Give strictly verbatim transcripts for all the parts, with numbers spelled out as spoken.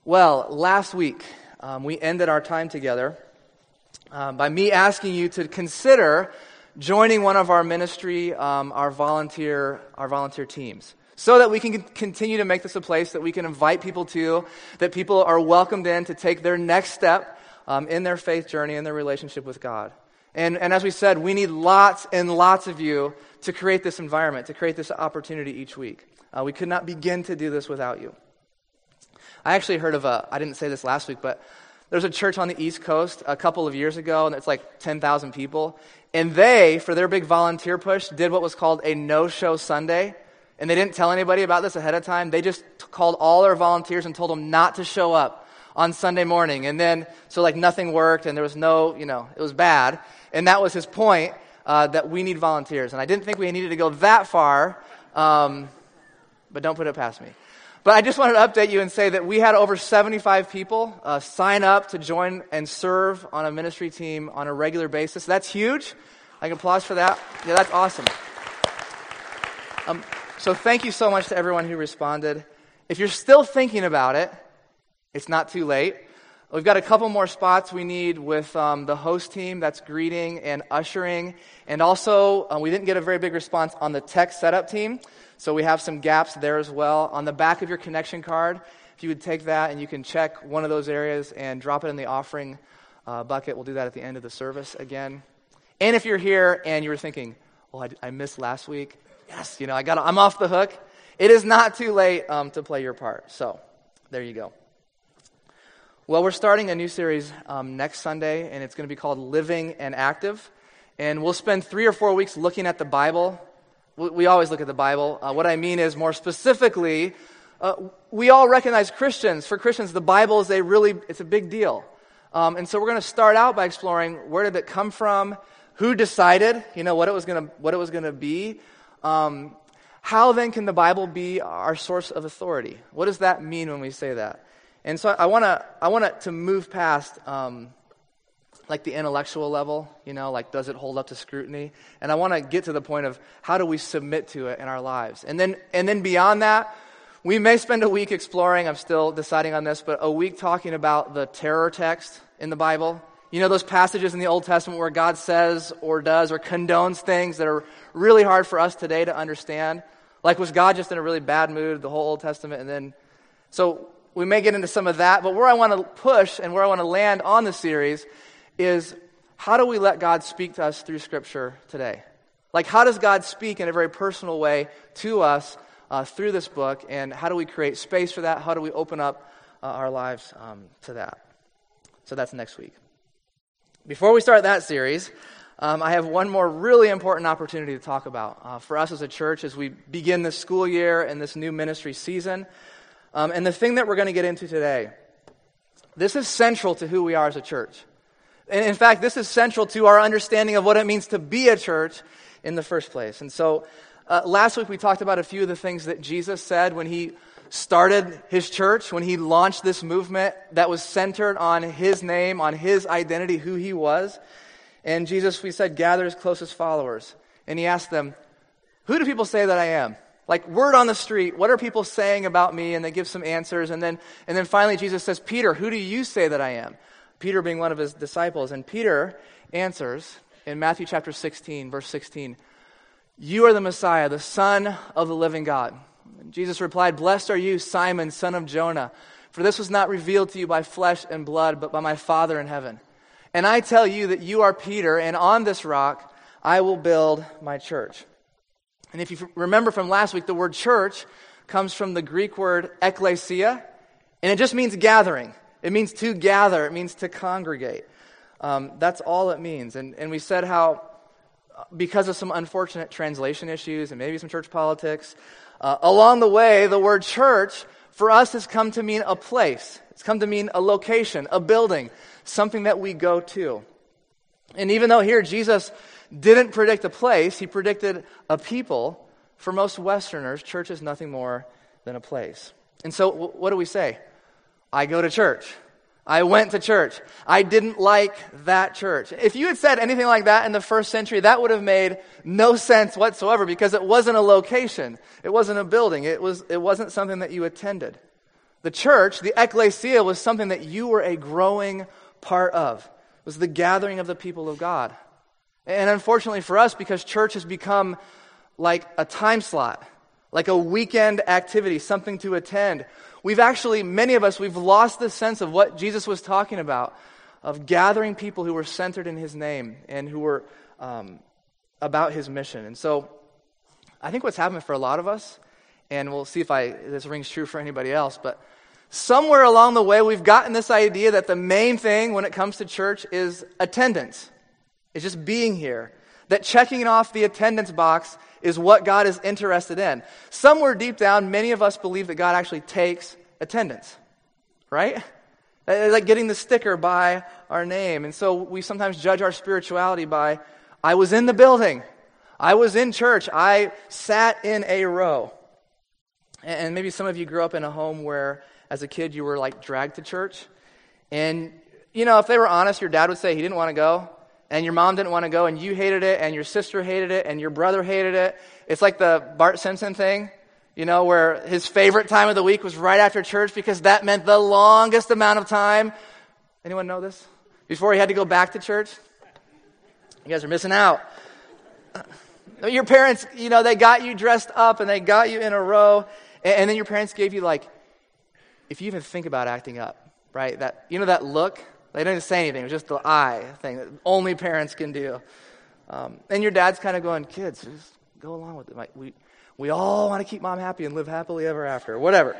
Well, last week um, we ended our time together uh, by me asking you to consider joining one of our ministry, um, our volunteer, our volunteer teams, so that we can continue to make this a place that we can invite people to, that people are welcomed in to take their next step um, in their faith journey and their relationship with God. And, and as we said, we need lots and lots of you to create this environment, to create this opportunity each week. Uh, we could not begin to do this without you. I actually heard of a, I didn't say this last week, but there's a church on the East Coast a couple of years ago, and it's like ten thousand people. And they, for their big volunteer push, did what was called a no-show Sunday. And they didn't tell anybody about this ahead of time. They just t- called all their volunteers and told them not to show up on Sunday morning. And then, so like nothing worked, and there was no, you know, it was bad. And that was his point, uh, that we need volunteers. And I didn't think we needed to go that far, um, but don't put it past me. But I just wanted to update you and say that we had over seventy-five people uh, sign up to join and serve on a ministry team on a regular basis. That's huge. I can applause for that. Yeah, that's awesome. Um, so thank you so much to everyone who responded. If you're still thinking about it, it's not too late. We've got a couple more spots we need with um, the host team. That's greeting and ushering. And also, uh, we didn't get a very big response on the tech setup team. So we have some gaps there as well. On the back of your connection card, if you would take that and you can check one of those areas and drop it in the offering uh, bucket. We'll do that at the end of the service again. And if you're here and you were thinking, well, I, I missed last week. Yes, you know, I got, I'm off the hook. It is not too late um, to play your part. So there you go. Well, we're starting a new series um, next Sunday, and it's going to be called Living and Active. And we'll spend three or four weeks looking at the Bible. We always look at the Bible. Uh, what I mean is, more specifically, uh, we all recognize Christians. For Christians, the Bible is a really, it's a big deal. Um, and so we're going to start out by exploring where did it come from, who decided, you know, what it was going to, what it was going to be. Um, how then can the Bible be our source of authority? What does that mean when we say that? And so I want to, I want to move past, um, like the intellectual level, you know, like does it hold up to scrutiny? And I want to get to the point of how do we submit to it in our lives? And then and then beyond that, we may spend a week exploring, I'm still deciding on this, but a week talking about the terror text in the Bible. You know, those passages in the Old Testament where God says or does or condones things that are really hard for us today to understand. Like, was God just in a really bad mood, the whole Old Testament? And then, so we may get into some of that, but where I want to push and where I want to land on the series is how do we let God speak to us through Scripture today? Like, how does God speak in a very personal way to us uh, through this book, and how do we create space for that? How do we open up uh, our lives um, to that? So that's next week. Before we start that series, um, I have one more really important opportunity to talk about uh, for us as a church as we begin this school year and this new ministry season. Um, and the thing that we're going to get into today, this is central to who we are as a church. And in fact, this is central to our understanding of what it means to be a church in the first place. And so uh, last week we talked about a few of the things that Jesus said when he started his church, when he launched this movement that was centered on his name, on his identity, who he was. And Jesus, we said, gathered his closest followers. And he asked them, who do people say that I am? Like, word on the street, what are people saying about me? And they give some answers. And then, and then finally Jesus says, Peter, who do you say that I am? Peter being one of his disciples. And Peter answers in Matthew chapter sixteen, verse sixteen, you are the Messiah, the Son of the living God. And Jesus replied, blessed are you, Simon, son of Jonah, for this was not revealed to you by flesh and blood, but by my Father in heaven. And I tell you that you are Peter, and on this rock I will build my church. And if you remember from last week, the word church comes from the Greek word ekklesia, and it just means gathering. It means to gather. It means to congregate. Um, that's all it means. And, and we said how, because of some unfortunate translation issues and maybe some church politics, uh, along the way, the word church for us has come to mean a place. It's come to mean a location, a building, something that we go to. And even though here Jesus didn't predict a place, he predicted a people. For most Westerners, church is nothing more than a place. And so w- what do we say? I go to church. I went to church. I didn't like that church. If you had said anything like that in the first century, that would have made no sense whatsoever because it wasn't a location. It wasn't a building. It was, it wasn't something that you attended. The church, the ecclesia, was something that you were a growing part of. It was the gathering of the people of God. And unfortunately for us, because church has become like a time slot, like a weekend activity, something to attend, we've actually, many of us, we've lost the sense of what Jesus was talking about, of gathering people who were centered in his name and who were um, about his mission. And so I think what's happened for a lot of us, and we'll see if I this rings true for anybody else, but somewhere along the way we've gotten this idea that the main thing when it comes to church is attendance. It's just being here. That checking off the attendance box is what God is interested in. Somewhere deep down, many of us believe that God actually takes attendance, right? Like getting the sticker by our name. And so we sometimes judge our spirituality by, I was in the building. I was in church. I sat in a row. And maybe some of you grew up in a home where, as a kid, you were like dragged to church. And, you know, if they were honest, your dad would say he didn't want to go. And your mom didn't want to go, and you hated it, and your sister hated it, and your brother hated it. It's like the Bart Simpson thing, you know, where his favorite time of the week was right after church because that meant the longest amount of time. Anyone know this? Before he had to go back to church? You guys are missing out. Your parents, you know, they got you dressed up, and they got you in a row, and then your parents gave you, like, if you even think about acting up, right? That, you know, that look? They didn't say anything. It was just the eye thing that only parents can do. Um, and your dad's kind of going, kids, just go along with it. Like, we we all want to keep mom happy and live happily ever after, whatever.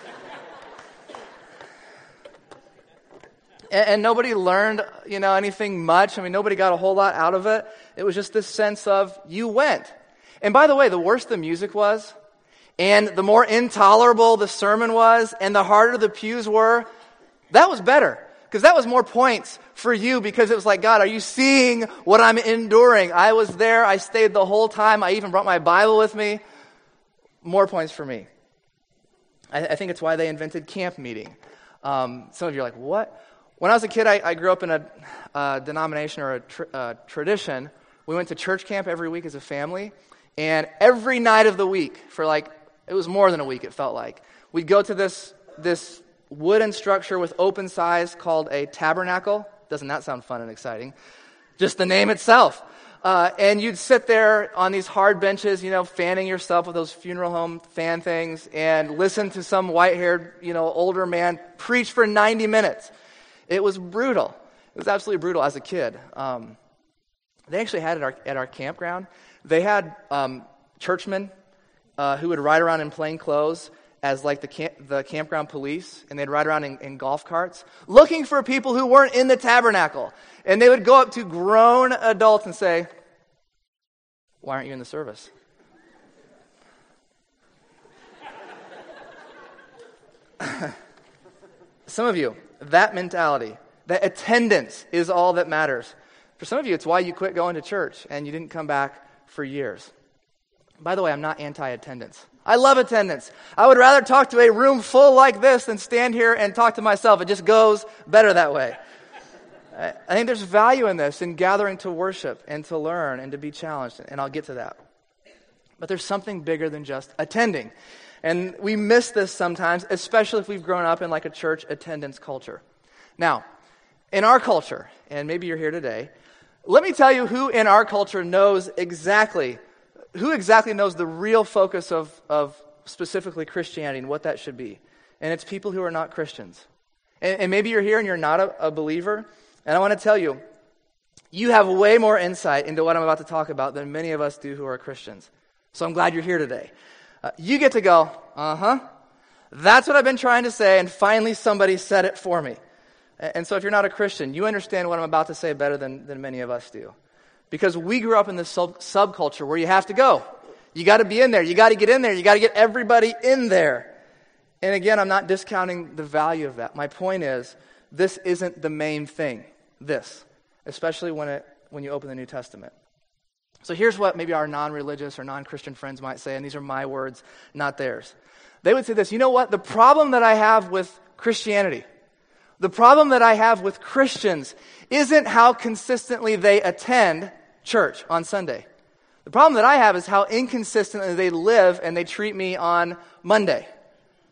and, and nobody learned, you know, anything much. I mean, nobody got a whole lot out of it. It was just this sense of you went. And by the way, the worse the music was, and the more intolerable the sermon was, and the harder the pews were, that was better. Because that was more points for you, because it was like, God, are you seeing what I'm enduring? I was there. I stayed the whole time. I even brought my Bible with me. More points for me. I, I think it's why they invented camp meeting. Um, some of you are like, what? When I was a kid, I, I grew up in a, a denomination or a tr- uh, tradition. We went to church camp every week as a family. And every night of the week, for like, it was more than a week, it felt like, we'd go to this this wooden structure with open sides called a tabernacle. Doesn't that sound fun and exciting? Just the name itself. Uh, and you'd sit there on these hard benches, you know, fanning yourself with those funeral home fan things and listen to some white-haired, you know, older man preach for ninety minutes. It was brutal. It was absolutely brutal as a kid. Um, they actually had it at our, at our campground. They had um, churchmen uh, who would ride around in plain clothes as like the camp, the campground police, and they'd ride around in, in golf carts looking for people who weren't in the tabernacle. And they would go up to grown adults and say, why aren't you in the service? Some of you, that mentality, that attendance is all that matters. For some of you, it's why you quit going to church and you didn't come back for years. By the way, I'm not anti-attendance. I love attendance. I would rather talk to a room full like this than stand here and talk to myself. It just goes better that way. I think there's value in this, in gathering to worship and to learn and to be challenged, and I'll get to that. But there's something bigger than just attending. And we miss this sometimes, especially if we've grown up in like a church attendance culture. Now, in our culture, and maybe you're here today, let me tell you who in our culture knows exactly Who exactly knows the real focus of, of specifically Christianity and what that should be? And it's people who are not Christians. And, and maybe you're here and you're not a, a believer. And I want to tell you, you have way more insight into what I'm about to talk about than many of us do who are Christians. So I'm glad you're here today. Uh, you get to go, uh-huh. That's what I've been trying to say, and finally somebody said it for me. And, and so if you're not a Christian, you understand what I'm about to say better than, than many of us do. Because we grew up in this sub- subculture where you have to go. You got to be in there. You got to get in there. You got to get everybody in there. And again, I'm not discounting the value of that. My point is, this isn't the main thing. This, especially when it when you open the New Testament. So here's what maybe our non-religious or non-Christian friends might say, and these are my words, not theirs. They would say this, you know what? The problem that I have with Christianity, the problem that I have with Christians isn't how consistently they attend church on Sunday. The problem that I have is how inconsistently they live and they treat me on Monday.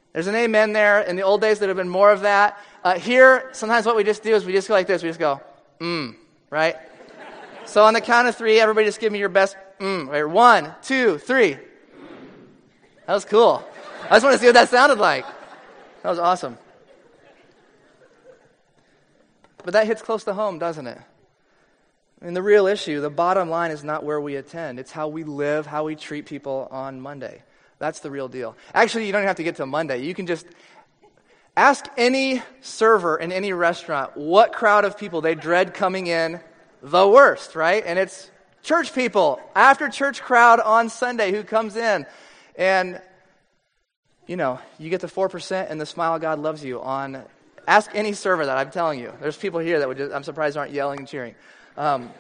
There's an amen there. In the old days, there would have been more of that. Uh, here, sometimes what we just do is we just go like this. We just go, mmm, right? So on the count of three, everybody just give me your best mmm. Right? One, two, three. That was cool. I just want to see what that sounded like. That was awesome. But that hits close to home, doesn't it? And the real issue, the bottom line, is not where we attend. It's how we live, how we treat people on Monday. That's the real deal. Actually, you don't even have to get to Monday. You can just ask any server in any restaurant what crowd of people they dread coming in the worst, right? And it's church people, after church crowd on Sunday who comes in. And, you know, you get the four percent and the smile of God loves you on, ask any server that, I'm telling you. There's people here that would just, I'm surprised aren't yelling and cheering. Um,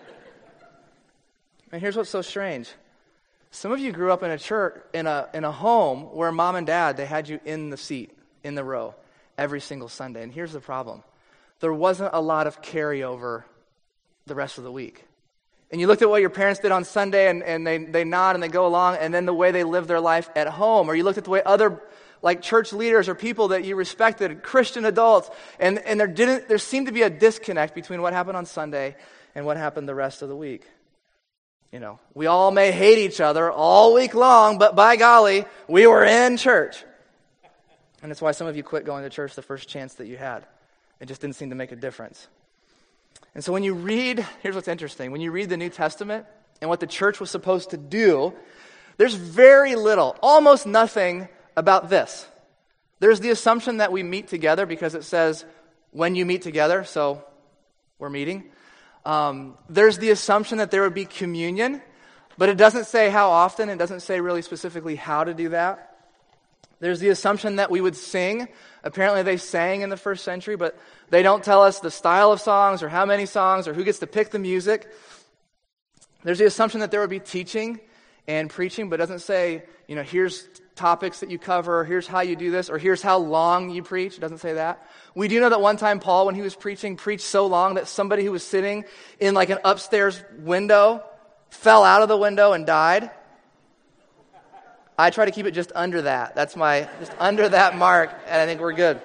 and here's what's so strange. Some of you grew up in a church, in a in a home where mom and dad, they had you in the seat, in the row, every single Sunday. And here's the problem. There wasn't a lot of carryover the rest of the week. And you looked at what your parents did on Sunday, and, and they, they nod and they go along, and then the way they live their life at home. Or you looked at the way other, like church leaders or people that you respected, Christian adults, and, and there didn't there seemed to be a disconnect between what happened on Sunday and what happened the rest of the week. You know, we all may hate each other all week long, but by golly, we were in church. And that's why some of you quit going to church the first chance that you had. It just didn't seem to make a difference. And so when you read, here's what's interesting. When you read the New Testament and what the church was supposed to do, there's very little, almost nothing about this. There's the assumption that we meet together because it says, when you meet together, so we're meeting. Um, there's the assumption that there would be communion, but it doesn't say how often. It doesn't say really specifically how to do that. There's the assumption that we would sing. Apparently they sang in the first century, but they don't tell us the style of songs or how many songs or who gets to pick the music. There's the assumption that there would be teaching and preaching, but it doesn't say, you know, here's topics that you cover, here's how you do this, or here's how long you preach. It doesn't say that. We do know that one time Paul, when he was preaching, preached so long that somebody who was sitting in like an upstairs window fell out of the window and died. I try to keep it just under that. That's my, just under that mark, and I think we're good.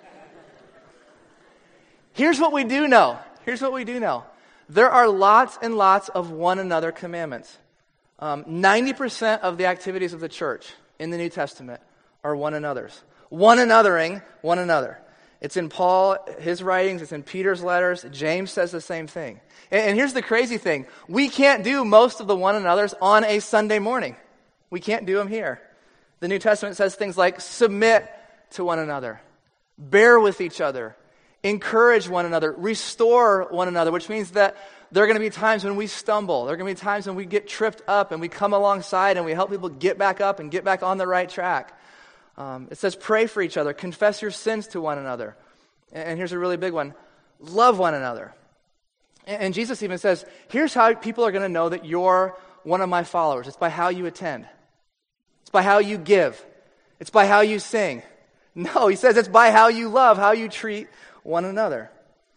Here's what we do know. Here's what we do know. There are lots and lots of one another commandments. Um, ninety percent of the activities of the church in the New Testament are one another's. One anothering one another. It's in Paul, his writings, it's in Peter's letters. James says the same thing. And, and here's the crazy thing. We can't do most of the one another's on a Sunday morning. We can't do them here. The New Testament says things like submit to one another, bear with each other, encourage one another, restore one another, which means that there are going to be times when we stumble. There are going to be times when we get tripped up and we come alongside and we help people get back up and get back on the right track. Um, it says pray for each other, confess your sins to one another. And, and here's a really big one. Love one another. And, and Jesus even says, here's how people are going to know that you're one of my followers. It's by how you attend. It's by how you give. It's by how you sing. No, he says it's by how you love, how you treat one another.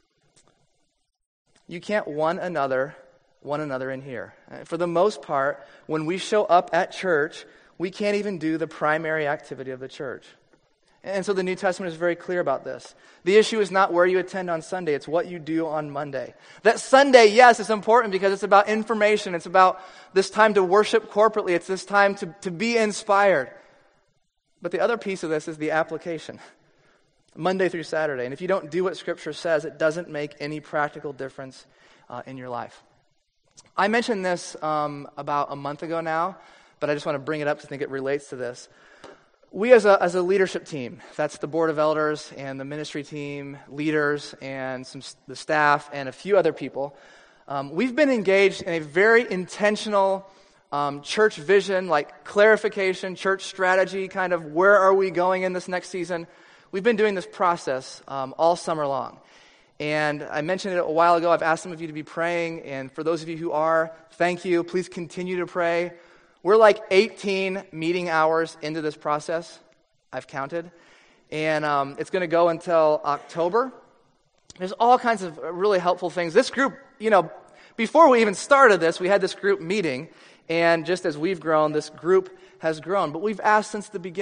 You can't one another, one another in here. For the most part, when we show up at church, we can't even do the primary activity of the church. And so the New Testament is very clear about this. The issue is not where you attend on Sunday, it's what you do on Monday. That Sunday, yes, is important because it's about information. It's about this time to worship corporately. It's this time to, to be inspired. But the other piece of this is the application. Monday through Saturday. And if you don't do what Scripture says, it doesn't make any practical difference uh, in your life. I mentioned this um, about a month ago now, but I just want to bring it up because I think it relates to this. We as a as a leadership team, that's the board of elders and the ministry team, leaders and some the staff and a few other people, um, we've been engaged in a very intentional um, church vision, like clarification, church strategy, kind of where are we going in this next season. We've been doing this process um, all summer long. And I mentioned it a while ago. I've asked some of you to be praying. And for those of you who are, thank you. Please continue to pray. We're like eighteen meeting hours into this process. I've counted. And um, it's going to go until October. There's all kinds of really helpful things. This group, you know, before we even started this, we had this group meeting. And just as we've grown, this group has grown. But we've asked since the beginning,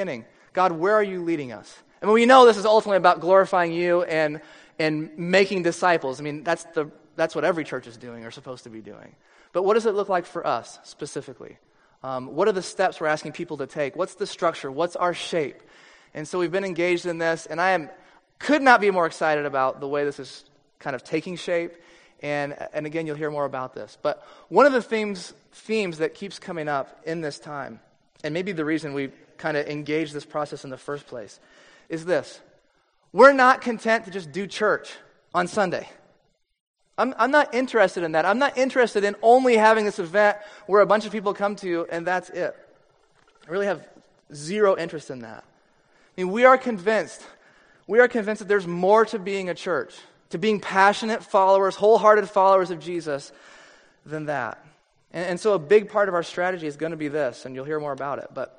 God, where are you leading us? I mean, we know this is ultimately about glorifying you and and making disciples. I mean, that's the that's what every church is doing or supposed to be doing. But what does it look like for us specifically? Um, what are the steps we're asking people to take? What's the structure? What's our shape? And so we've been engaged in this, and I am could not be more excited about the way this is kind of taking shape. And and again, you'll hear more about this. But one of the themes themes that keeps coming up in this time, and maybe the reason we kind of engaged this process in the first place, is this. We're not content to just do church on Sunday. I'm, I'm not interested in that. I'm not interested in only having this event where a bunch of people come to and that's it. I really have zero interest in that. I mean, we are convinced, we are convinced that there's more to being a church, to being passionate followers, wholehearted followers of Jesus than that. And, and so a big part of our strategy is going to be this, and you'll hear more about it, but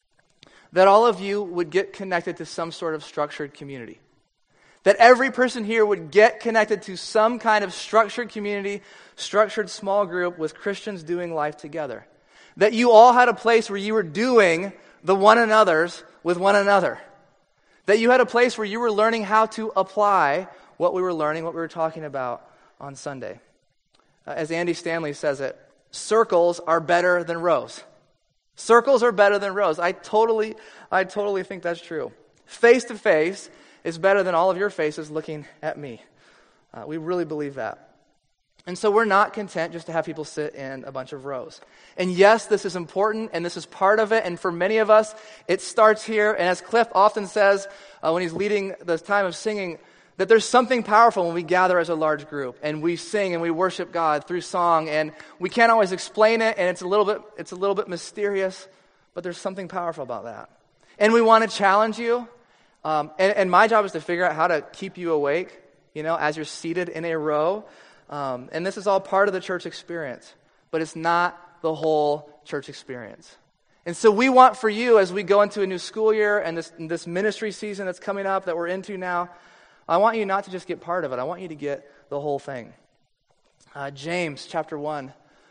that all of you would get connected to some sort of structured community. That every person here would get connected to some kind of structured community, structured small group with Christians doing life together. That you all had a place where you were doing the one another's with one another. That you had a place where you were learning how to apply what we were learning, what we were talking about on Sunday. Uh, as Andy Stanley says it, circles are better than rows. Circles are better than rows. I totally, I totally think that's true. Face to face is better than all of your faces looking at me. Uh, we really believe that. And so we're not content just to have people sit in a bunch of rows. And yes, this is important, and this is part of it, and for many of us, it starts here. And as Cliff often says uh, when he's leading this time of singing, that there's something powerful when we gather as a large group, and we sing and we worship God through song, and we can't always explain it, and it's a little bit, it's a little bit mysterious, but there's something powerful about that. And we want to challenge you. Um, and, and my job is to figure out how to keep you awake, you know, as you're seated in a row. Um, and this is all part of the church experience, but it's not the whole church experience. And so we want for you, as we go into a new school year and this, this ministry season that's coming up that we're into now, I want you not to just get part of it. I want you to get the whole thing. Uh, James chapter one.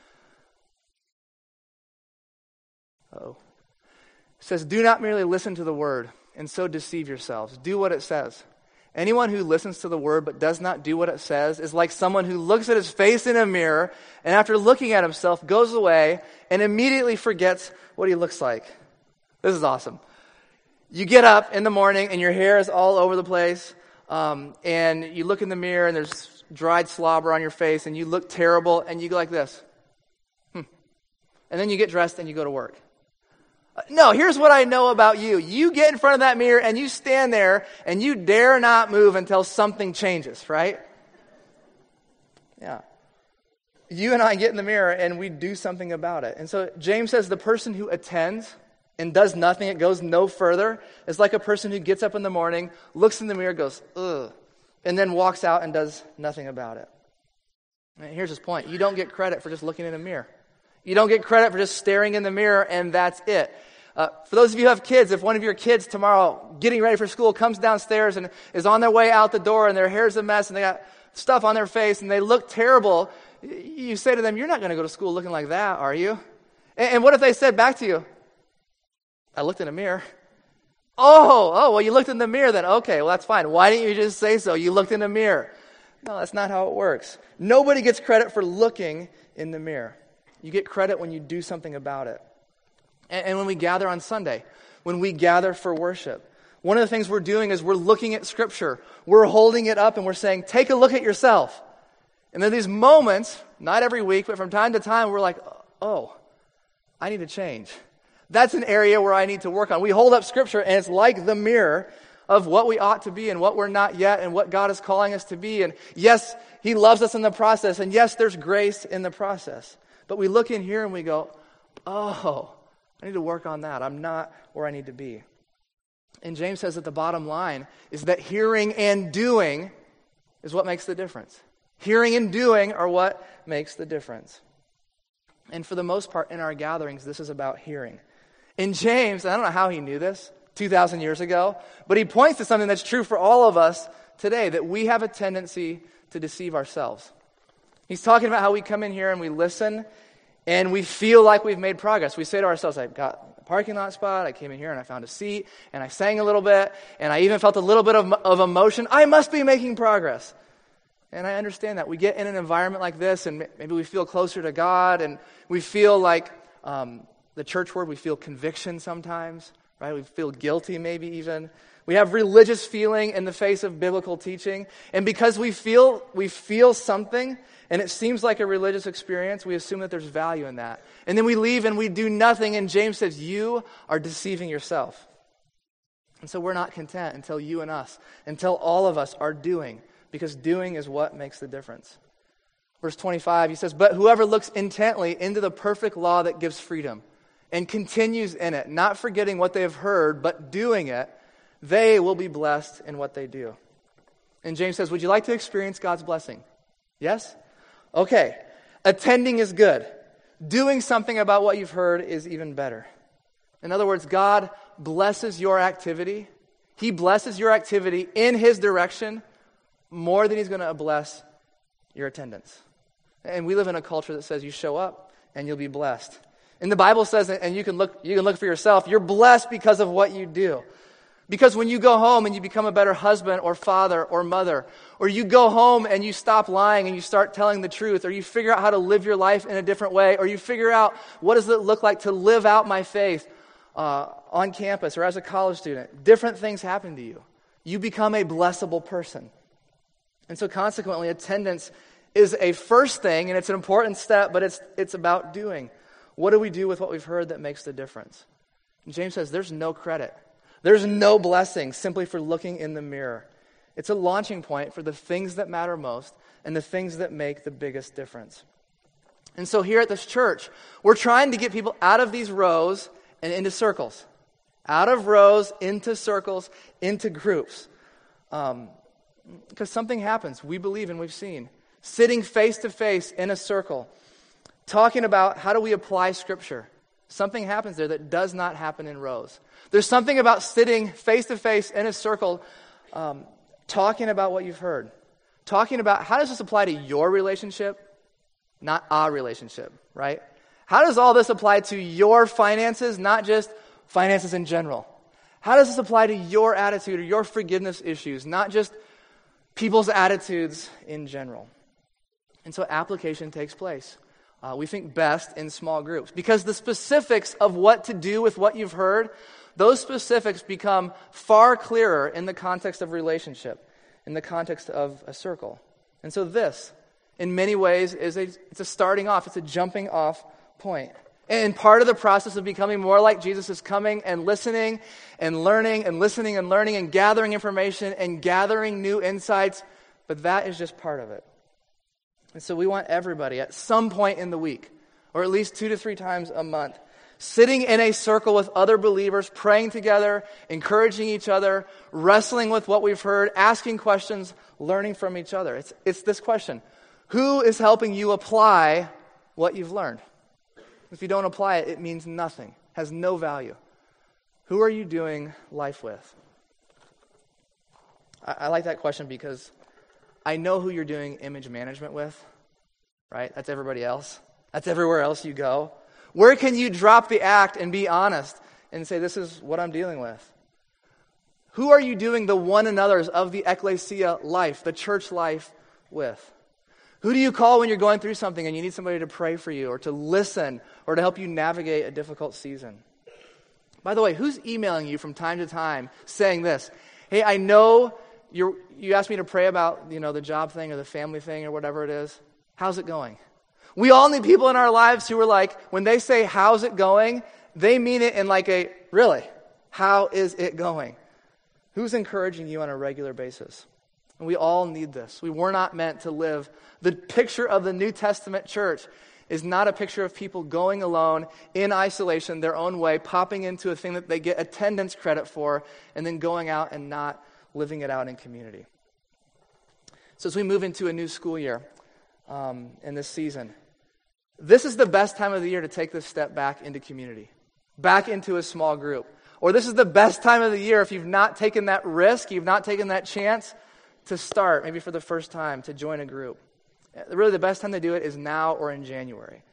Oh, says, "Do not merely listen to the word and so deceive yourselves. Do what it says. Anyone who listens to the word but does not do what it says is like someone who looks at his face in a mirror and after looking at himself goes away and immediately forgets what he looks like." This is awesome. You get up in the morning and your hair is all over the place, um, and you look in the mirror and there's dried slobber on your face and you look terrible and you go like this. Hmm. And then you get dressed and you go to work. No, here's what I know about you. You get in front of that mirror and you stand there and you dare not move until something changes, right? Yeah. You and I get in the mirror and we do something about it. And so James says the person who attends and does nothing, it goes no further, is like a person who gets up in the morning, looks in the mirror, goes, ugh, and then walks out and does nothing about it. And here's his point. You don't get credit for just looking in a mirror. You don't get credit for just staring in the mirror and that's it. Uh, for those of you who have kids, if one of your kids tomorrow getting ready for school comes downstairs and is on their way out the door and their hair's a mess and they got stuff on their face and they look terrible, you say to them, "You're not going to go to school looking like that, are you?" And, and what if they said back to you, "I looked in a mirror." Oh, oh, well, you looked in the mirror then. Okay, well, that's fine. Why didn't you just say so? You looked in the mirror. No, that's not how it works. Nobody gets credit for looking in the mirror. You get credit when you do something about it. And, and when we gather on Sunday, when we gather for worship, one of the things we're doing is we're looking at Scripture. We're holding it up and we're saying, take a look at yourself. And there are these moments, not every week, but from time to time, we're like, oh, I need to change. That's an area where I need to work on. We hold up Scripture and it's like the mirror of what we ought to be and what we're not yet and what God is calling us to be. And yes, He loves us in the process. And yes, there's grace in the process. But we look in here and we go, oh, I need to work on that. I'm not where I need to be. And James says that the bottom line is that hearing and doing is what makes the difference. Hearing and doing are what makes the difference. And for the most part in our gatherings, this is about hearing. In James, I don't know how he knew this two thousand years ago, but he points to something that's true for all of us today, that we have a tendency to deceive ourselves. He's talking about how we come in here and we listen and we feel like we've made progress. We say to ourselves, I've got parking lot spot. I came in here and I found a seat, and I sang a little bit, and I even felt a little bit of, of emotion. I must be making progress. And I understand that. We get in an environment like this, and maybe we feel closer to God, and we feel like um, the church word, we feel conviction sometimes, right? We feel guilty maybe even. We have religious feeling in the face of biblical teaching. And because we feel we feel something, and it seems like a religious experience, we assume that there's value in that. And then we leave and we do nothing, and James says, you are deceiving yourself. And so we're not content until you and us, until all of us are doing, because doing is what makes the difference. Verse twenty-five, he says, but whoever looks intently into the perfect law that gives freedom and continues in it, not forgetting what they have heard, but doing it, they will be blessed in what they do. And James says, would you like to experience God's blessing? Yes? Okay. Attending is good. Doing something about what you've heard is even better. In other words, God blesses your activity. He blesses your activity in His direction more than He's going to bless your attendance. And we live in a culture that says you show up and you'll be blessed. And the Bible says, and you can look, you can look for yourself, you're blessed because of what you do. Because when you go home and you become a better husband or father or mother, or you go home and you stop lying and you start telling the truth, or you figure out how to live your life in a different way, or you figure out what does it look like to live out my faith uh, on campus or as a college student, different things happen to you. You become a blessable person. And so consequently, attendance is a first thing, and it's an important step, but it's it's about doing. What do we do with what we've heard that makes the difference? And James says there's no credit. There's no blessing simply for looking in the mirror. It's a launching point for the things that matter most and the things that make the biggest difference. And so here at this church, we're trying to get people out of these rows and into circles. Out of rows, into circles, into groups. Um, because something happens, we believe and we've seen. Sitting face to face in a circle, talking about how do we apply Scripture. Something happens there that does not happen in rows. There's something about sitting face-to-face in a circle, um, talking about what you've heard. Talking about how does this apply to your relationship, not our relationship, right? How does all this apply to your finances, not just finances in general? How does this apply to your attitude or your forgiveness issues, not just people's attitudes in general? And so application takes place. Uh, we think best in small groups because the specifics of what to do with what you've heard, those specifics become far clearer in the context of relationship, in the context of a circle. And so this, in many ways, is a it's a starting off, it's a jumping off point. And part of the process of becoming more like Jesus is coming and listening and learning and listening and learning and gathering information and gathering new insights, but that is just part of it. And so we want everybody at some point in the week, or at least two to three times a month, sitting in a circle with other believers, praying together, encouraging each other, wrestling with what we've heard, asking questions, learning from each other. It's, it's this question: who is helping you apply what you've learned? If you don't apply it, it means nothing, has no value. Who are you doing life with? I, I like that question because I know who you're doing image management with, right? That's everybody else. That's everywhere else you go. Where can you drop the act and be honest and say, this is what I'm dealing with? Who are you doing the one another's of the ecclesia life, the church life with? Who do you call when you're going through something and you need somebody to pray for you or to listen or to help you navigate a difficult season? By the way, who's emailing you from time to time saying this? Hey, I know You're, you asked me to pray about, you know, the job thing or the family thing or whatever it is. How's it going? We all need people in our lives who are like, when they say, how's it going? They mean it in like a, really, how is it going? Who's encouraging you on a regular basis? And we all need this. We were not meant to live. The picture of the New Testament church is not a picture of people going alone in isolation, their own way, popping into a thing that they get attendance credit for, and then going out and not living it out in community. So as we move into a new school year um, in this season, this is the best time of the year to take this step back into community, back into a small group. Or this is the best time of the year if you've not taken that risk, you've not taken that chance to start, maybe for the first time, to join a group. Really the best time to do it is now or in January.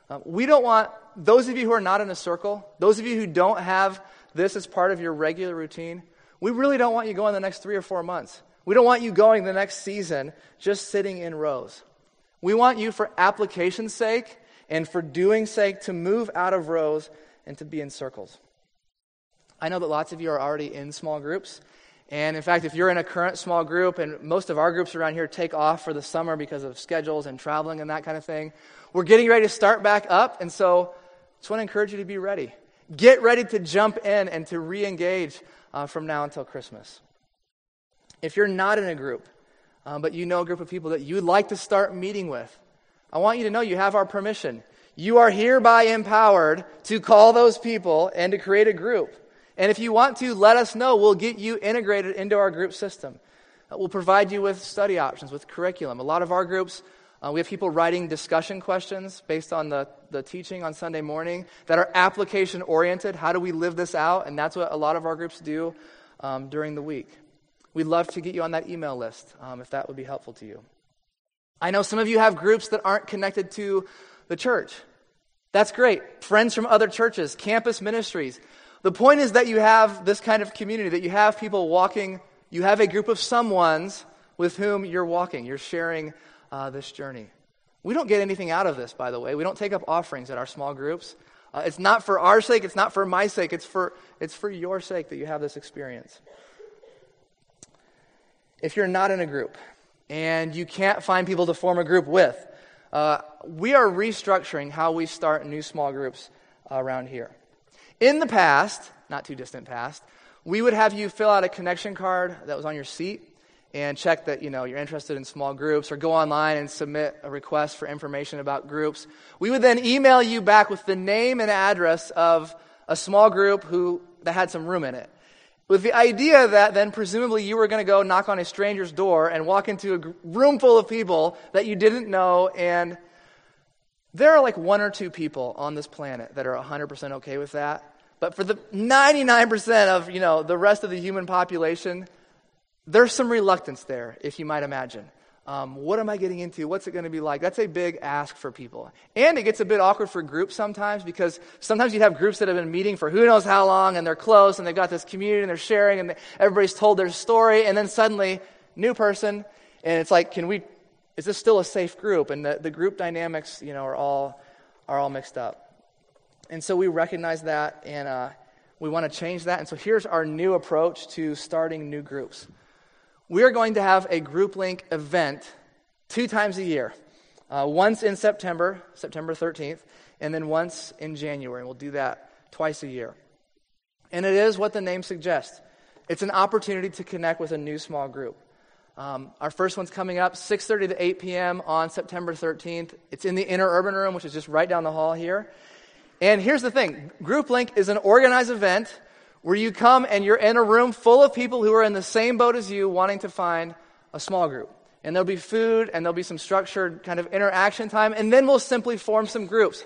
Um, we don't want, those of you who are not in a circle, those of you who don't have this as part of your regular routine, we really don't want you going the next three or four months. We don't want you going the next season just sitting in rows. We want you, for application's sake and for doing sake, to move out of rows and to be in circles. I know that lots of you are already in small groups. And in fact, if you're in a current small group, and most of our groups around here take off for the summer because of schedules and traveling and that kind of thing, we're getting ready to start back up. And so I just want to encourage you to be ready. Get ready to jump in and to re-engage uh, from now until Christmas. If you're not in a group, um, but you know a group of people that you'd like to start meeting with, I want you to know you have our permission. You are hereby empowered to call those people and to create a group. And if you want to, let us know. We'll get you integrated into our group system. Uh, we'll provide you with study options, with curriculum. A lot of our groups, uh, we have people writing discussion questions based on the, the teaching on Sunday morning that are application-oriented. How do we live this out? And that's what a lot of our groups do um, during the week. We'd love to get you on that email list um, if that would be helpful to you. I know some of you have groups that aren't connected to the church. That's great. Friends from other churches, campus ministries. The point is that you have this kind of community, that you have people walking, you have a group of someones with whom you're walking, you're sharing uh, this journey. We don't get anything out of this, by the way. We don't take up offerings at our small groups. Uh, it's not for our sake, it's not for my sake, it's for, it's for your sake that you have this experience. If you're not in a group and you can't find people to form a group with, uh, we are restructuring how we start new small groups uh, around here. In the past, not too distant past, we would have you fill out a connection card that was on your seat and check that, you know, you're interested in small groups, or go online and submit a request for information about groups. We would then email you back with the name and address of a small group who that had some room in it, with the idea that then presumably you were going to go knock on a stranger's door and walk into a room full of people that you didn't know. And there are like one or two people on this planet that are one hundred percent okay with that. But for the ninety-nine percent of, you know, the rest of the human population, there's some reluctance there, if you might imagine. Um, what am I getting into? What's it going to be like? That's a big ask for people. And it gets a bit awkward for groups sometimes, because sometimes you have groups that have been meeting for who knows how long, and they're close, and they've got this community, and they're sharing, and everybody's told their story, and then suddenly, new person, and it's like, can we, is this still a safe group? And the, the group dynamics, you know, are all are all mixed up. And so we recognize that, and uh, we want to change that. And so here's our new approach to starting new groups. We are going to have a Group Link event two times a year. Uh, once in September, September thirteenth, and then once in January. We'll do that twice a year. And it is what the name suggests. It's an opportunity to connect with a new small group. Um, our first one's coming up, six thirty to eight p.m. on September thirteenth. It's in the Inner Urban Room, which is just right down the hall here. And here's the thing. Group Link is an organized event where you come and you're in a room full of people who are in the same boat as you, wanting to find a small group. And there'll be food, and there'll be some structured kind of interaction time, and then we'll simply form some groups.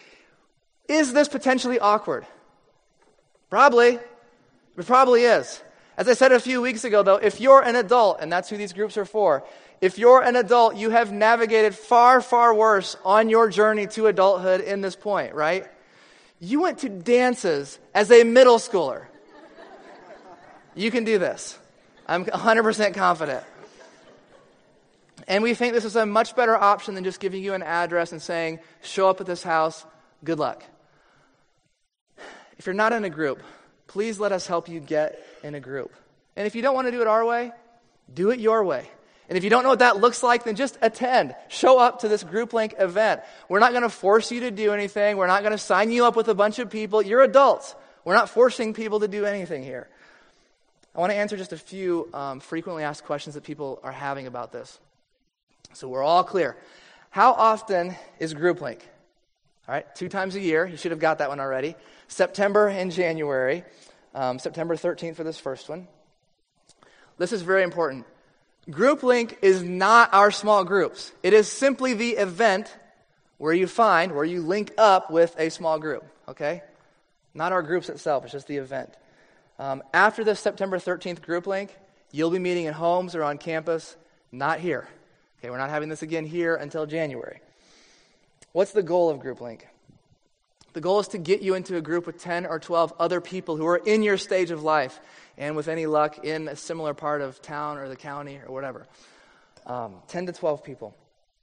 Is this potentially awkward? Probably. It probably is. As I said a few weeks ago, though, if you're an adult, and that's who these groups are for, if you're an adult, you have navigated far, far worse on your journey to adulthood in this point, right? You went to dances as a middle schooler. You can do this. I'm one hundred percent confident. And we think this is a much better option than just giving you an address and saying, show up at this house, good luck. If you're not in a group, please let us help you get in a group. And if you don't want to do it our way, do it your way. And if you don't know what that looks like, then just attend. Show up to this Group Link event. We're not going to force you to do anything. We're not going to sign you up with a bunch of people. You're adults. We're not forcing people to do anything here. I want to answer just a few um, frequently asked questions that people are having about this. So we're all clear. How often is Group Link? All right, two times a year. You should have got that one already. September and January. Um, September thirteenth for this first one. This is very important. Group Link is not our small groups. It is simply the event where you find, where you link up with a small group, okay? Not our groups itself, it's just the event. Um, after this September thirteenth Group Link, you'll be meeting in homes or on campus, not here. Okay, we're not having this again here until January. What's the goal of Group Link? The goal is to get you into a group with ten or twelve other people who are in your stage of life, and with any luck, in a similar part of town or the county or whatever. Um, ten to twelve people.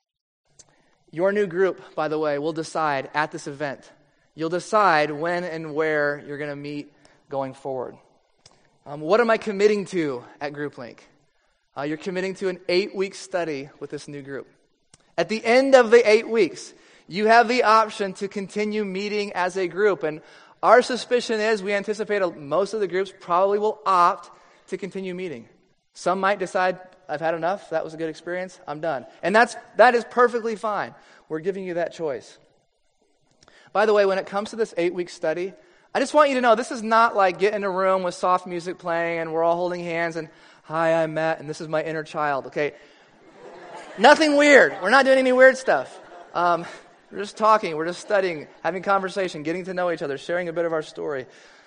Your new group, by the way, will decide at this event. You'll decide when and where you're going to meet going forward. Um, what am I committing to at GroupLink? Uh, you're committing to an eight-week study with this new group. At the end of the eight weeks, you have the option to continue meeting as a group. And our suspicion is we anticipate most of the groups probably will opt to continue meeting. Some might decide, I've had enough, that was a good experience, I'm done. And that's that is perfectly fine. We're giving you that choice. By the way, when it comes to this eight-week study, I just want you to know this is not like get in a room with soft music playing and we're all holding hands and, hi, I'm Matt, and this is my inner child, okay? Nothing weird. We're not doing any weird stuff. Um, we're just talking, we're just studying, having conversation, getting to know each other, sharing a bit of our story.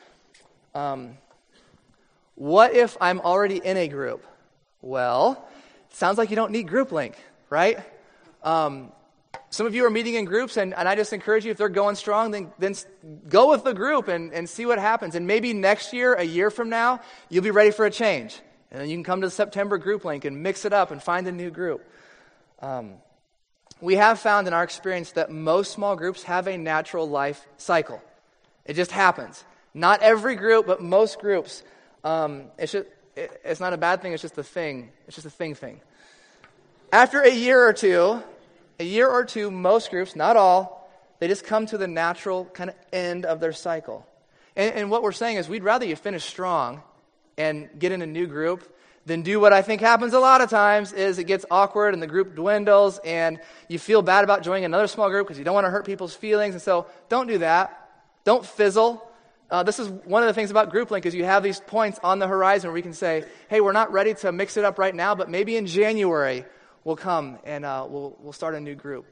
Um, what if I'm already in a group? Well, it sounds like you don't need GroupLink, right? Um, some of you are meeting in groups, and, and I just encourage you, if they're going strong, then, then go with the group and, and see what happens. And maybe next year, a year from now, you'll be ready for a change. And then you can come to the September GroupLink and mix it up and find a new group. Um, we have found in our experience that most small groups have a natural life cycle. It just happens. Not every group, but most groups. Um, it's just, it, it's not a bad thing, it's just a thing. It's just a thing thing. After a year or two, a year or two, most groups, not all, they just come to the natural kind of end of their cycle. And, and what we're saying is we'd rather you finish strong and get in a new group than do what I think happens a lot of times is it gets awkward and the group dwindles and you feel bad about joining another small group because you don't want to hurt people's feelings. And so don't do that. Don't fizzle. Uh, this is one of the things about GroupLink is you have these points on the horizon where we can say, hey, we're not ready to mix it up right now, but maybe in January we'll come and uh, we'll we'll start a new group.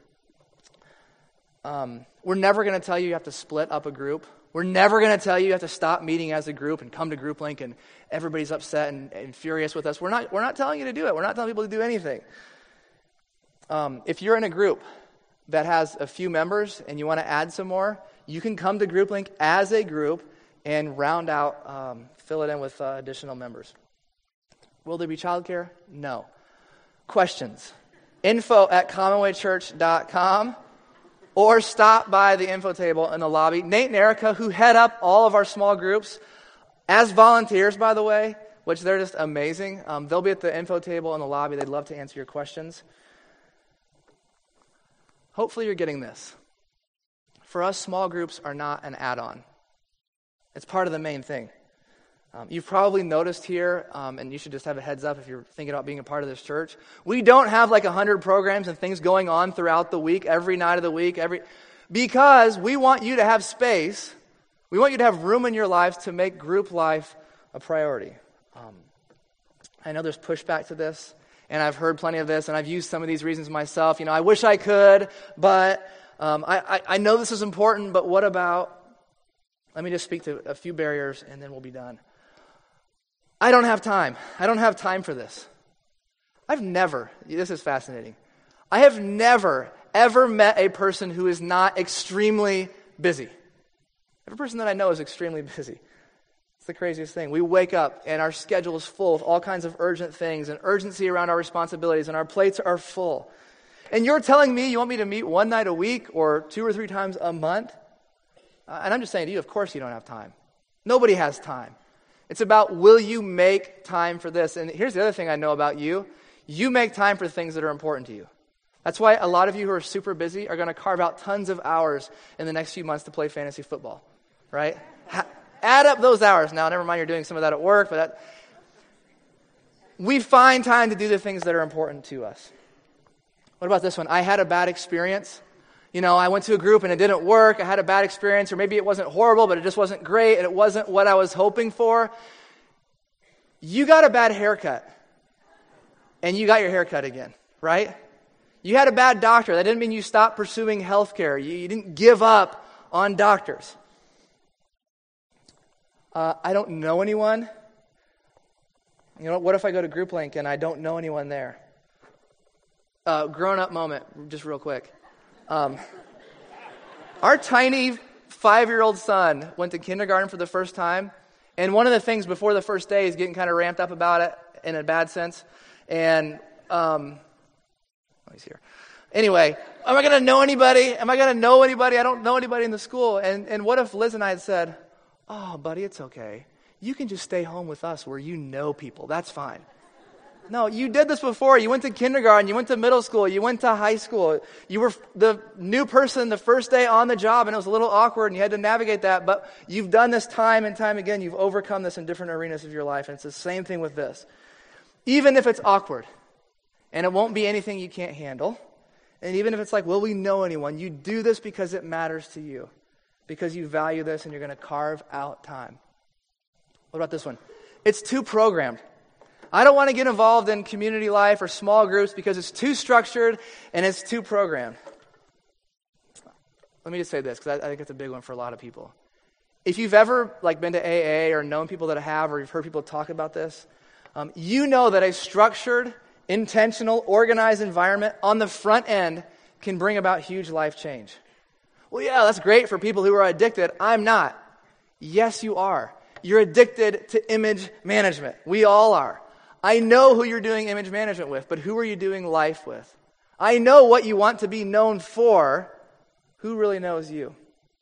Um, we're never going to tell you you have to split up a group. We're never going to tell you you have to stop meeting as a group and come to GroupLink and everybody's upset and, and furious with us. We're not we're not telling you to do it. We're not telling people to do anything. Um, if you're in a group that has a few members and you want to add some more, you can come to GroupLink as a group and round out, um, fill it in with uh, additional members. Will there be childcare? No. Questions? Info at commonweigh church dot com. Or stop by the info table in the lobby. Nate and Erica, who head up all of our small groups, as volunteers, by the way, which they're just amazing. Um, they'll be at the info table in the lobby. They'd love to answer your questions. Hopefully you're getting this. For us, small groups are not an add-on. It's part of the main thing. Um, you've probably noticed here, um, and you should just have a heads up if you're thinking about being a part of this church, we don't have like one hundred programs and things going on throughout the week, every night of the week, every because we want you to have space. We want you to have room in your lives to make group life a priority. Um, I know there's pushback to this, and I've heard plenty of this, and I've used some of these reasons myself. You know, I wish I could, but um, I, I, I know this is important, but what about... Let me just speak to a few barriers, and then we'll be done. I don't have time. I don't have time for this. I've never, this is fascinating. I have never, ever met a person who is not extremely busy. Every person that I know is extremely busy. It's the craziest thing. We wake up and our schedule is full with all kinds of urgent things and urgency around our responsibilities, and our plates are full. And you're telling me you want me to meet one night a week or two or three times a month? Uh, and I'm just saying to you, of course you don't have time. Nobody has time. It's about, will you make time for this? And here's the other thing I know about you. You make time for things that are important to you. That's why a lot of you who are super busy are going to carve out tons of hours in the next few months to play fantasy football, right? Ha- add up those hours. Now, never mind you're doing some of that at work, but that, we find time to do the things that are important to us. What about this one? I had a bad experience. You know, I went to a group and it didn't work. I had a bad experience, or maybe it wasn't horrible, but it just wasn't great, and it wasn't what I was hoping for. You got a bad haircut, and you got your haircut again, right? You had a bad doctor. That didn't mean you stopped pursuing health care. You, you didn't give up on doctors. Uh, I don't know anyone. You know, what if I go to GroupLink and I don't know anyone there? Uh, grown-up moment, just real quick. Um, our tiny five-year-old son went to kindergarten for the first time, and one of the things before the first day is getting kind of ramped up about it in a bad sense. And, um, oh, he's here. Anyway, am I going to know anybody? Am I going to know anybody? I don't know anybody in the school. And, and what if Liz and I had said, oh, buddy, it's okay. You can just stay home with us where you know people. That's fine. No, you did this before. You went to kindergarten. You went to middle school. You went to high school. You were the new person the first day on the job, and it was a little awkward, and you had to navigate that. But you've done this time and time again. You've overcome this in different arenas of your life, and it's the same thing with this. Even if it's awkward, and it won't be anything you can't handle, and even if it's like, will we know anyone? You do this because it matters to you, because you value this, and you're going to carve out time. What about this one? It's too programmed. I don't want to get involved in community life or small groups because it's too structured and it's too programmed. Let me just say this, because I, I think it's a big one for a lot of people. If you've ever like been to A A or known people that have, or you've heard people talk about this, um, you know that a structured, intentional, organized environment on the front end can bring about huge life change. Well, yeah, that's great for people who are addicted. I'm not. Yes, you are. You're addicted to image management. We all are. I know who you're doing image management with, but who are you doing life with? I know what you want to be known for. Who really knows you?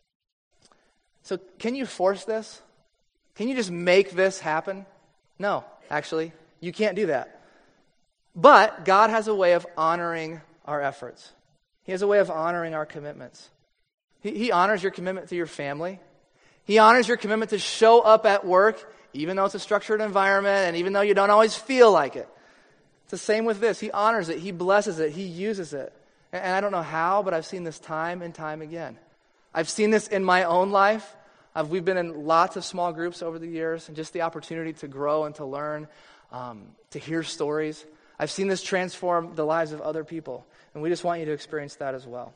So can you force this? Can you just make this happen? No, actually, you can't do that. But God has a way of honoring our efforts. He has a way of honoring our commitments. He, he honors your commitment to your family. He honors your commitment to show up at work, even though it's a structured environment and even though you don't always feel like it. It's the same with this. He honors it. He blesses it. He uses it. And, and I don't know how, but I've seen this time and time again. I've seen this in my own life. I've, we've been in lots of small groups over the years, and just the opportunity to grow and to learn, um, to hear stories. I've seen this transform the lives of other people, and we just want you to experience that as well.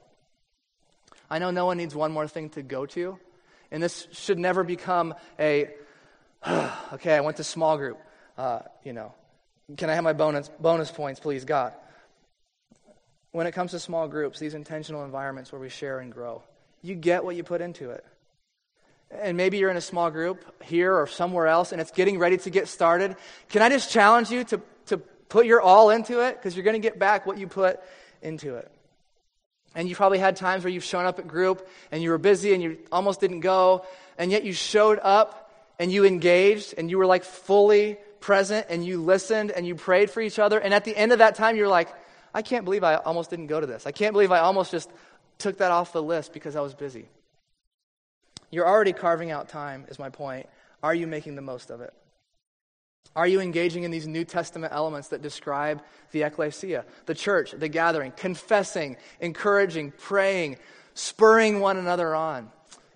I know no one needs one more thing to go to, and this should never become a, okay, I went to small group, uh, you know, can I have my bonus bonus points, please, God? When it comes to small groups, these intentional environments where we share and grow, you get what you put into it. And maybe you're in a small group here or somewhere else, and it's getting ready to get started. Can I just challenge you to, to put your all into it? Because you're going to get back what you put into it. And you probably had times where you've shown up at group, and you were busy, and you almost didn't go, and yet you showed up, and you engaged, and you were like fully present, and you listened, and you prayed for each other. And at the end of that time, you're like, I can't believe I almost didn't go to this. I can't believe I almost just took that off the list because I was busy. You're already carving out time, is my point. Are you making the most of it? Are you engaging in these New Testament elements that describe the ecclesia, the church, the gathering, confessing, encouraging, praying, spurring one another on?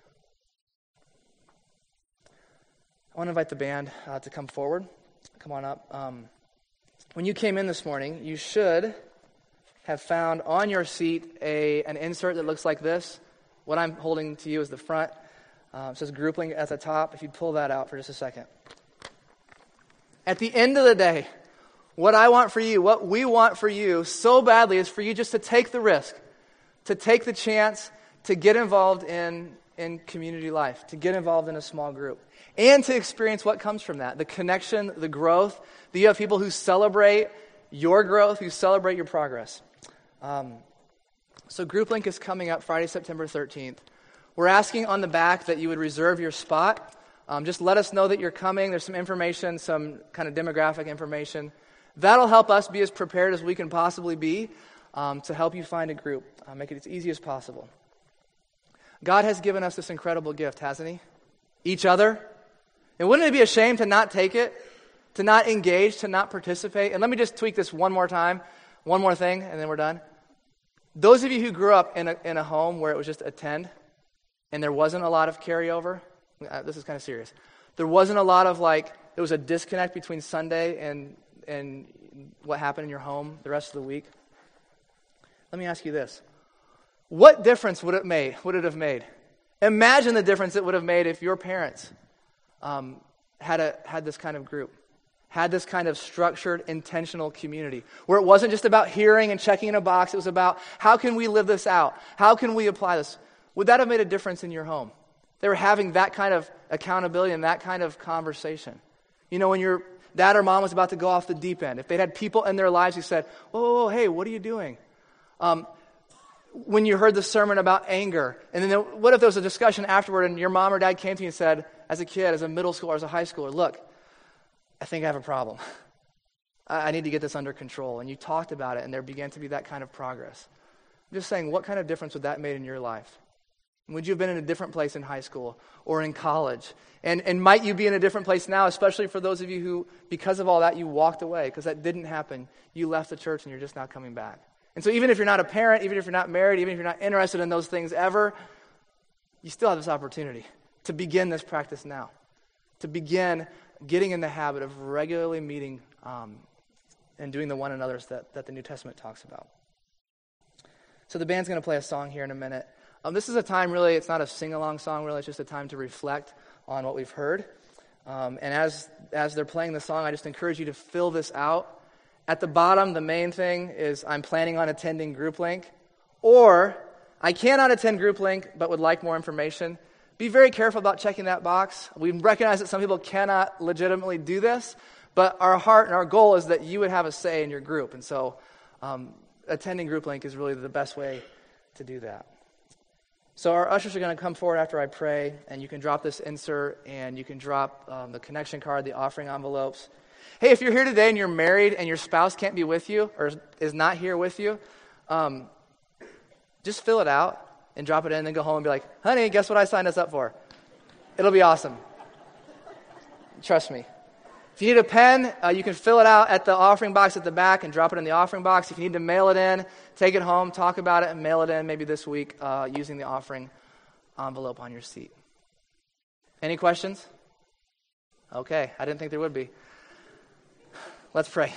I want to invite the band uh, to come forward. Come on up. Um, when you came in this morning, you should have found on your seat a an insert that looks like this. What I'm holding to you is the front. Um, it says Group Link at the top. If you'd pull that out for just a second. At the end of the day, what I want for you, what we want for you so badly is for you just to take the risk, to take the chance to get involved in, in community life, to get involved in a small group, and to experience what comes from that, the connection, the growth, that you have people who celebrate your growth, who celebrate your progress. Um, so Group Link is coming up Friday, September thirteenth. We're asking on the back that you would reserve your spot. Um, just let us know that you're coming. There's some information, some kind of demographic information. That'll help us be as prepared as we can possibly be um, to help you find a group. Uh, make it as easy as possible. God has given us this incredible gift, hasn't He? Each other. And wouldn't it be a shame to not take it, to not engage, to not participate? And let me just tweak this one more time, one more thing, and then we're done. Those of you who grew up in a, in a home where it was just attend, and there wasn't a lot of carryover, uh, this is kind of serious. There wasn't a lot of like, there was a disconnect between Sunday and and what happened in your home the rest of the week. Let me ask you this. What difference would it made? Would it have made? Imagine the difference it would have made if your parents um, had a had this kind of group, had this kind of structured, intentional community, where it wasn't just about hearing and checking in a box. It was about how can we live this out? How can we apply this? Would that have made a difference in your home? They were having that kind of accountability and that kind of conversation. You know, when your dad or mom was about to go off the deep end, if they'd had people in their lives who said, whoa, whoa, whoa, hey, what are you doing? Um, when you heard the sermon about anger, and then there, what if there was a discussion afterward and your mom or dad came to you and said, as a kid, as a middle schooler, as a high schooler, look, I think I have a problem. I, I need to get this under control. And you talked about it, and there began to be that kind of progress. I'm just saying, what kind of difference would that make in your life? Would you have been in a different place in high school or in college? And and might you be in a different place now, especially for those of you who, because of all that, you walked away, because that didn't happen. You left the church and you're just not coming back. And so even if you're not a parent, even if you're not married, even if you're not interested in those things ever, you still have this opportunity to begin this practice now, to begin getting in the habit of regularly meeting um, and doing the one another's that, that the New Testament talks about. So the band's going to play a song here in a minute. Um, this is a time, really, it's not a sing-along song, really, it's just a time to reflect on what we've heard. Um, and as as they're playing the song, I just encourage you to fill this out. At the bottom, the main thing is, I'm planning on attending Group Link, or I cannot attend Group Link, but would like more information. Be very careful about checking that box. We recognize that some people cannot legitimately do this, but our heart and our goal is that you would have a say in your group. And so um, attending Group Link is really the best way to do that. So our ushers are going to come forward after I pray, and you can drop this insert, and you can drop um, the connection card, the offering envelopes. Hey, if you're here today and you're married and your spouse can't be with you or is not here with you, um, just fill it out and drop it in and then go home and be like, honey, guess what I signed us up for? It'll be awesome. Trust me. If you need a pen, uh, you can fill it out at the offering box at the back and drop it in the offering box. If you need to mail it in, take it home, talk about it, and mail it in maybe this week uh, using the offering envelope on your seat. Any questions? Okay, I didn't think there would be. Let's pray.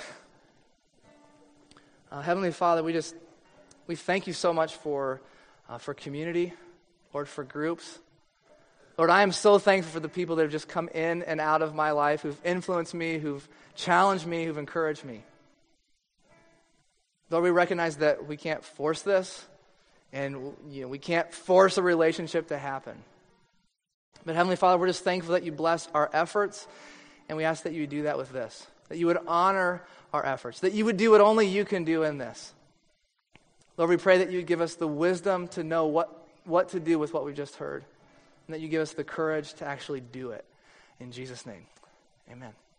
Uh, Heavenly Father, we just, we thank you so much for, uh, for community, Lord, for groups. Lord, I am so thankful for the people that have just come in and out of my life, who've influenced me, who've challenged me, who've encouraged me. Lord, we recognize that we can't force this, and you know, we can't force a relationship to happen. But Heavenly Father, we're just thankful that you bless our efforts, and we ask that you would do that with this, that you would honor our efforts, that you would do what only you can do in this. Lord, we pray that you would give us the wisdom to know what, what to do with what we've just heard, and that you give us the courage to actually do it. In Jesus' name, amen.